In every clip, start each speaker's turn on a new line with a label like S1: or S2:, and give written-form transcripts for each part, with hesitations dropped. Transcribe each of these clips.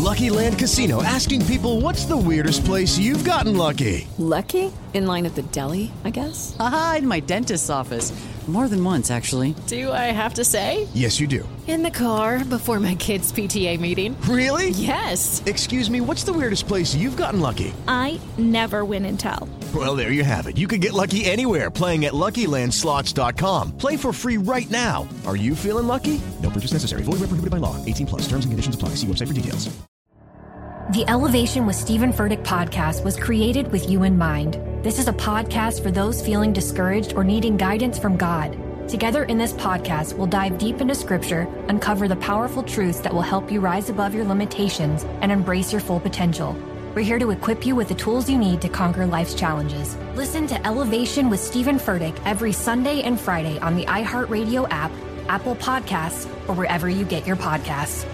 S1: Lucky Land Casino, asking people, what's the weirdest place you've gotten lucky?
S2: Lucky? In line at the deli, I guess?
S3: Aha, in my dentist's office. More than once, actually.
S2: Do I have to say?
S1: Yes, you do.
S2: In the car before my kids' PTA meeting.
S1: Really?
S2: Yes.
S1: Excuse me, what's the weirdest place you've gotten lucky?
S4: I never win and tell.
S1: Well, there you have it. You can get lucky anywhere, playing at LuckyLandSlots.com. Play for free right now. Are you feeling lucky? No purchase necessary. Void where prohibited by law. 18 plus. Terms and conditions apply. See website for details.
S5: The Elevation with Stephen Furtick podcast was created with you in mind. This is a podcast for those feeling discouraged or needing guidance from God. Together in this podcast, we'll dive deep into Scripture, uncover the powerful truths that will help you rise above your limitations and embrace your full potential. We're here to equip you with the tools you need to conquer life's challenges. Listen to Elevation with Stephen Furtick every Sunday and Friday on the iHeartRadio app, Apple Podcasts, or wherever you get your podcasts.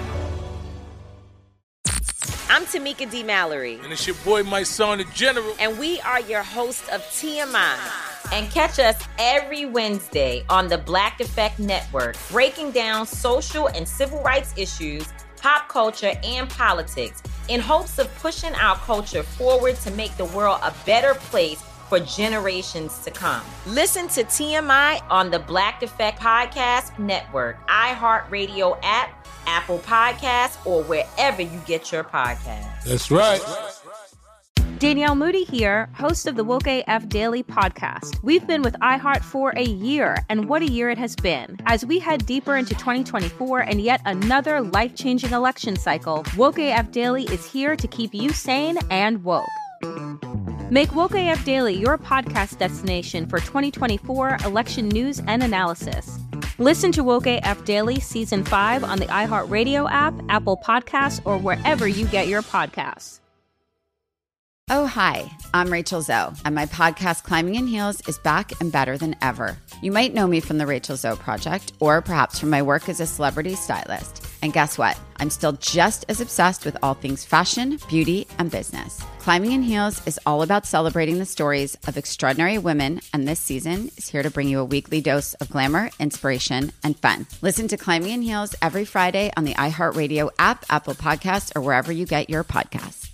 S6: I'm Tamika D. Mallory.
S7: And it's your boy, my son, the General.
S6: And we are your hosts of TMI. And catch us every Wednesday on the Black Effect Network, breaking down social and civil rights issues, pop culture, and politics, in hopes of pushing our culture forward to make the world a better place for generations to come. Listen to TMI on the Black Effect Podcast Network, iHeartRadio app, Apple Podcasts, or wherever you get your podcasts.
S7: That's right.
S4: Danielle Moody here, host of the Woke AF Daily podcast. We've been with iHeart for a year, and what a year it has been. As we head deeper into 2024 and yet another life-changing election cycle, Woke AF Daily is here to keep you sane and woke. Make Woke AF Daily your podcast destination for 2024 election news and analysis. Listen to Woke AF Daily Season 5 on the iHeartRadio app, Apple Podcasts, or wherever you get your podcasts.
S8: Oh, hi, I'm Rachel Zoe, and my podcast, Climbing in Heels, is back and better than ever. You might know me from the Rachel Zoe Project, or perhaps from my work as a celebrity stylist. And guess what? I'm still just as obsessed with all things fashion, beauty, and business. Climbing in Heels is all about celebrating the stories of extraordinary women, and this season is here to bring you a weekly dose of glamour, inspiration, and fun. Listen to Climbing in Heels every Friday on the iHeartRadio app, Apple Podcasts, or wherever you get your podcasts.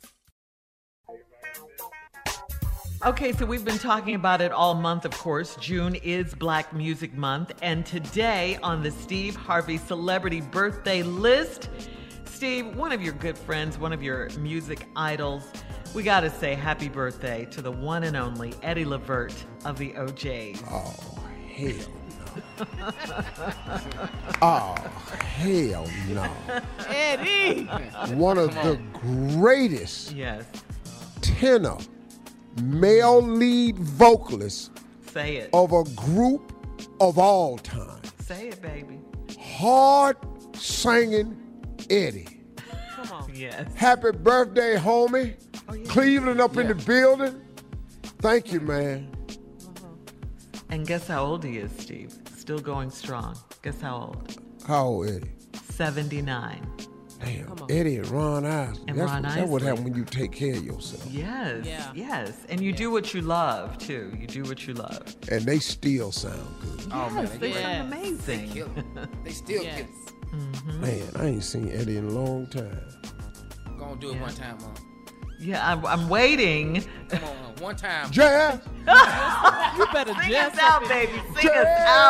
S9: Okay, so we've been talking about it all month, of course. June is Black Music Month, and today on the Steve Harvey Celebrity Birthday List, Steve, one of your good friends, one of your music idols, we got to say happy birthday to the one and only Eddie Levert of the OJs.
S10: Oh, hell no. Oh, hell no.
S9: Eddie!
S10: One of the greatest
S9: yes.
S10: tenor male lead vocalists
S9: Say it.
S10: of a group of all time.
S9: Say it, baby.
S10: Hard singing Eddie.
S9: Come on. Yes.
S10: Happy birthday, homie.
S9: Oh, yeah.
S10: Cleveland up in the building. Thank you, man.
S9: And guess how old he is, Steve? Still going strong. Guess how old?
S10: How old, Eddie?
S9: 79.
S10: Damn, Eddie and Ron Isley.
S9: And Ron
S10: That's what
S9: Isley.
S10: happens when you take care of yourself.
S9: Yes,
S2: Yeah.
S9: yes. And you do what you love, too. You do what you love.
S10: And they still sound good.
S11: Oh, man,
S9: They
S2: Yes.
S9: sound amazing.
S11: kill it. They still
S2: Yes.
S11: kill it.
S10: Man, I ain't seen Eddie in a long time.
S11: Go on, do it one time, Mom.
S9: Yeah, I'm waiting.
S11: Come on, one time.
S10: Jazz!
S2: You better
S9: Sing
S2: just
S9: us out, baby. Sing us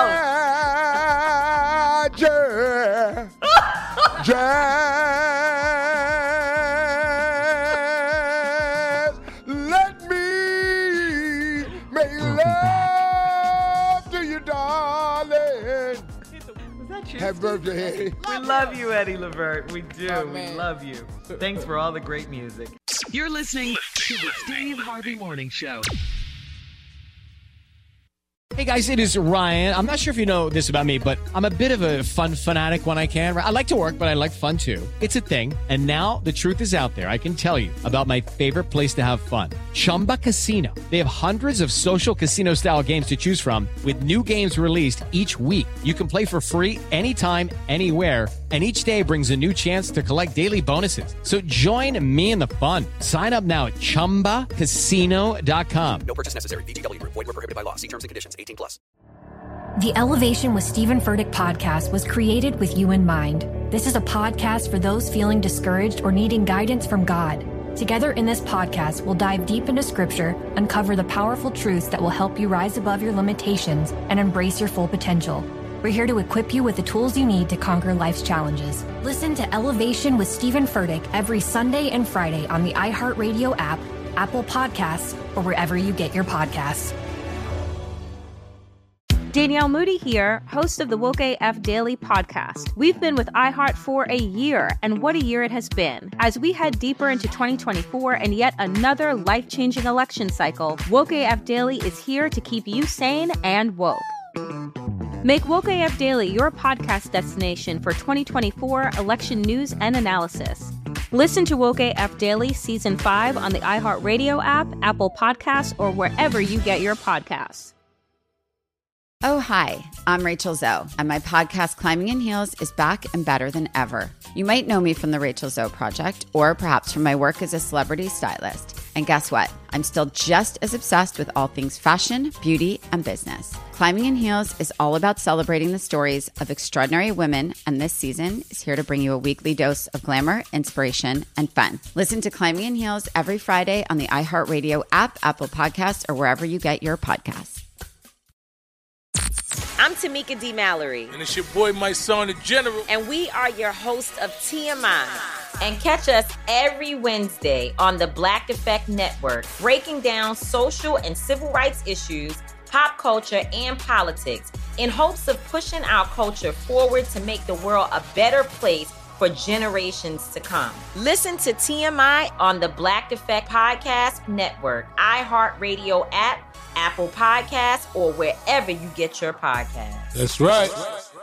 S9: out.
S10: Jazz! Jazz! Let me make love to you, darling.
S9: Was that you?
S10: Happy birthday, Eddie.
S9: We love you, Eddie Levert. We do.
S11: Oh,
S9: we
S11: man.
S9: love you. Thanks for all the great music.
S12: You're listening to the Steve Harvey Morning Show.
S13: Hey guys, it is Ryan. I'm not sure if you know this about me, but I'm a bit of a fun fanatic when I can. I like to work, but I like fun too. It's a thing. And now the truth is out there. I can tell you about my favorite place to have fun. Chumba Casino. They have hundreds of social casino style games to choose from with new games released each week. You can play for free anytime, anywhere. And each day brings a new chance to collect daily bonuses. So join me in the fun. Sign up now at ChumbaCasino.com.
S14: No purchase necessary. VGW Group. Void where prohibited by law. See terms and conditions. 18+.
S5: The Elevation with Stephen Furtick podcast was created with you in mind. This is a podcast for those feeling discouraged or needing guidance from God. Together in this podcast, we'll dive deep into Scripture, uncover the powerful truths that will help you rise above your limitations and embrace your full potential. We're here to equip you with the tools you need to conquer life's challenges. Listen to Elevation with Stephen Furtick every Sunday and Friday on the iHeartRadio app, Apple Podcasts, or wherever you get your podcasts.
S4: Danielle Moody here, host of the Woke AF Daily podcast. We've been with iHeart for a year, and what a year it has been. As we head deeper into 2024 and yet another life-changing election cycle, Woke AF Daily is here to keep you sane and woke. Make Woke AF Daily your podcast destination for 2024 election news and analysis. Listen to Woke AF Daily Season 5 on the iHeartRadio app, Apple Podcasts, or wherever you get your podcasts.
S8: Oh, hi, I'm Rachel Zoe, and my podcast, Climbing in Heels, is back and better than ever. You might know me from the Rachel Zoe Project, or perhaps from my work as a celebrity stylist. And guess what? I'm still just as obsessed with all things fashion, beauty, and business. Climbing in Heels is all about celebrating the stories of extraordinary women, and this season is here to bring you a weekly dose of glamour, inspiration, and fun. Listen to Climbing in Heels every Friday on the iHeartRadio app, Apple Podcasts, or wherever you get your podcasts.
S6: I'm Tamika D. Mallory.
S7: And it's your boy, my son, the General.
S6: And we are your hosts of TMI. And catch us every Wednesday on the Black Effect Network, breaking down social and civil rights issues, pop culture, and politics in hopes of pushing our culture forward to make the world a better place for generations to come. Listen to TMI on the Black Effect Podcast Network, iHeartRadio app, Apple Podcasts, or wherever you get your podcasts.
S7: That's right.